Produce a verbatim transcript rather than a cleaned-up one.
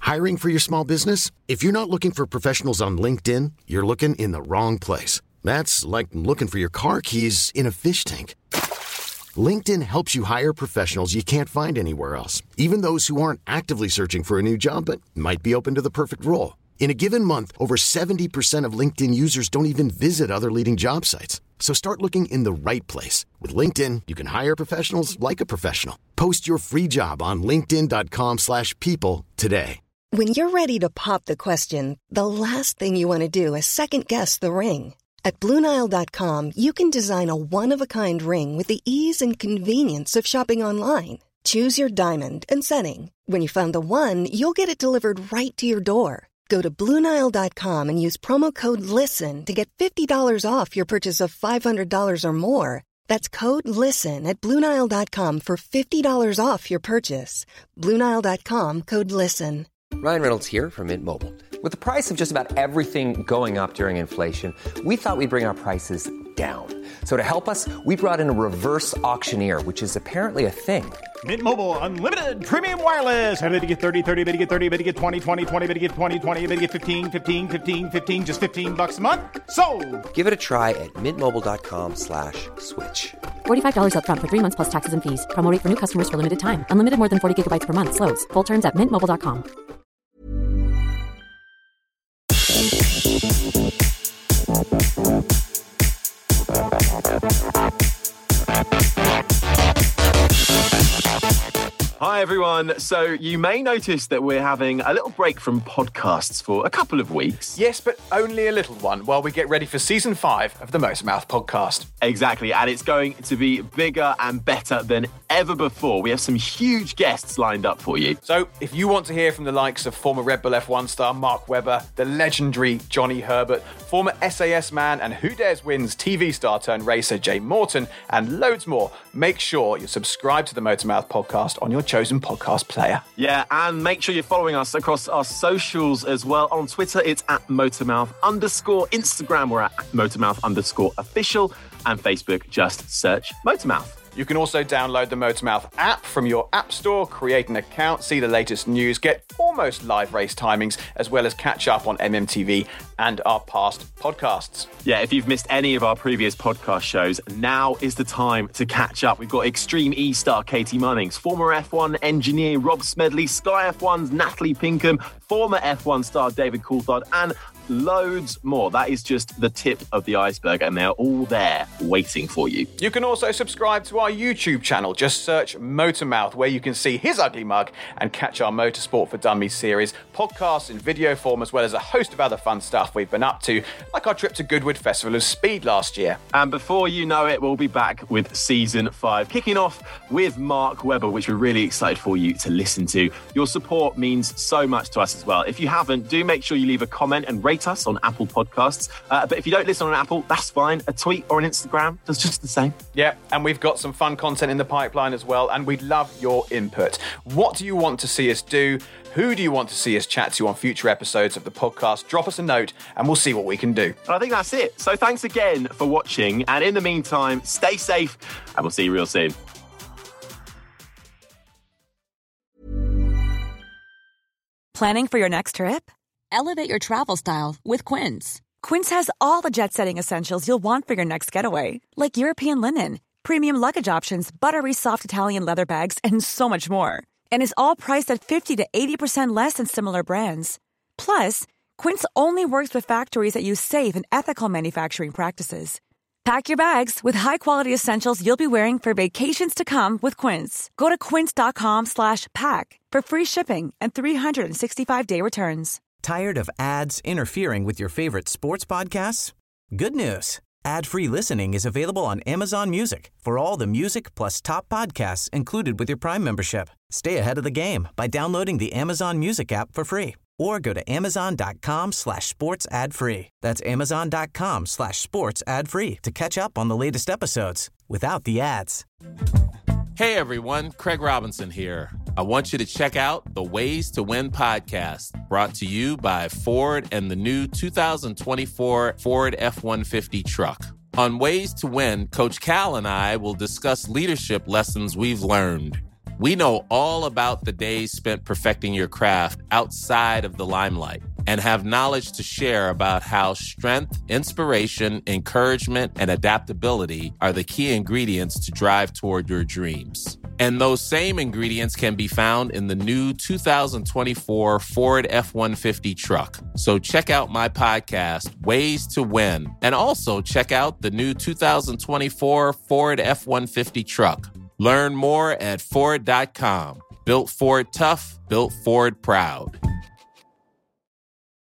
Hiring for your small business? If you're not looking for professionals on LinkedIn, you're looking in the wrong place. That's like looking for your car keys in a fish tank. LinkedIn helps you hire professionals you can't find anywhere else, even those who aren't actively searching for a new job but might be open to the perfect role. In a given month, over seventy percent of LinkedIn users don't even visit other leading job sites. So start looking in the right place. With LinkedIn, you can hire professionals like a professional. Post your free job on linkedin.com slash people today. When you're ready to pop the question, the last thing you want to do is second-guess the ring. At Blue Nile dot com, you can design a one-of-a-kind ring with the ease and convenience of shopping online. Choose your diamond and setting. When you find the one, you'll get it delivered right to your door. Go to Blue Nile dot com and use promo code LISTEN to get fifty dollars off your purchase of five hundred dollars or more. That's code LISTEN at Blue Nile dot com for fifty dollars off your purchase. Blue Nile dot com, code LISTEN. Ryan Reynolds here from Mint Mobile. With the price of just about everything going up during inflation, we thought we'd bring our prices down. So to help us, we brought in a reverse auctioneer, which is apparently a thing. Mint Mobile Unlimited Premium Wireless. How to get thirty, thirty, how to get thirty, how to get twenty, twenty, twenty, how to get twenty, twenty, how to get fifteen, fifteen, fifteen, fifteen, just fifteen bucks a month? Sold! Give it a try at mintmobile.com slash switch. forty-five dollars up front for three months plus taxes and fees. Promo rate for new customers for limited time. Unlimited more than forty gigabytes per month. Slows full terms at mint mobile dot com. Hi everyone. So you may notice that we're having a little break from podcasts for a couple of weeks. Yes, but only a little one while we get ready for season five of the Motormouth podcast. Exactly, and it's going to be bigger and better than ever before. We have some huge guests lined up for you. So if you want to hear from the likes of former Red Bull F one star Mark Webber, the legendary Johnny Herbert, former S A S man and Who Dares Wins T V star turned racer Jay Morton, and loads more, make sure you subscribe to the Motormouth podcast on your chosen podcast player. Yeah, and make sure you're following us across our socials as well. On Twitter, it's at Motormouth underscore. Instagram, we're at Motormouth underscore official. And Facebook, just search Motormouth. You can also download the Motormouth app from your app store, create an account, see the latest news, get almost live race timings, as well as catch up on M M T V and our past podcasts. Yeah, if you've missed any of our previous podcast shows, now is the time to catch up. We've got Extreme E star Katie Munnings, former F one engineer Rob Smedley, Sky F one's Natalie Pinkham, former F one star David Coulthard, and loads more. That is just the tip of the iceberg, and they're all there waiting for you. You can also subscribe to our YouTube channel. Just search Motormouth, where you can see his ugly mug and catch our Motorsport for Dummies series, podcasts in video form, as well as a host of other fun stuff we've been up to, like our trip to Goodwood Festival of Speed last year. And before you know it, we'll be back with season five, kicking off with Mark Webber, which we're really excited for you to listen to. Your support means so much to us as well. If you haven't, do make sure you leave a comment and rate us on Apple Podcasts. Uh, but if you don't listen on Apple, that's fine. A tweet or an Instagram does just the same. Yeah, and we've got some fun content in the pipeline as well, and we'd love your input. What do you want to see us do? Who do you want to see us chat to on future episodes of the podcast? Drop us a note and we'll see what we can do. And I think that's it. So thanks again for watching. And in the meantime, stay safe and we'll see you real soon. Planning for your next trip? Elevate your travel style with Quince. Quince has all the jet-setting essentials you'll want for your next getaway, like European linen, premium luggage options, buttery soft Italian leather bags, and so much more. And is all priced at fifty to eighty percent less than similar brands. Plus, Quince only works with factories that use safe and ethical manufacturing practices. Pack your bags with high-quality essentials you'll be wearing for vacations to come with Quince. Go to quince.com slash pack for free shipping and three sixty-five day returns. Tired of ads interfering with your favorite sports podcasts? Good news. Ad-free listening is available on Amazon Music for all the music plus top podcasts included with your Prime membership. Stay ahead of the game by downloading the Amazon Music app for free or go to amazon.com slash sports ad free. That's amazon.com slash sports ad free to catch up on the latest episodes without the ads. Hey everyone, Craig Robinson here. I want you to check out the Ways to Win podcast, brought to you by Ford and the new two thousand twenty-four Ford F one fifty truck. On Ways to Win, Coach Cal and I will discuss leadership lessons we've learned. We know all about the days spent perfecting your craft outside of the limelight and have knowledge to share about how strength, inspiration, encouragement, and adaptability are the key ingredients to drive toward your dreams. And those same ingredients can be found in the new two thousand twenty-four Ford F one fifty truck. So check out my podcast, Ways to Win, and also check out the new two thousand twenty-four Ford F one fifty truck. Learn more at Ford dot com. Built Ford tough, built Ford proud.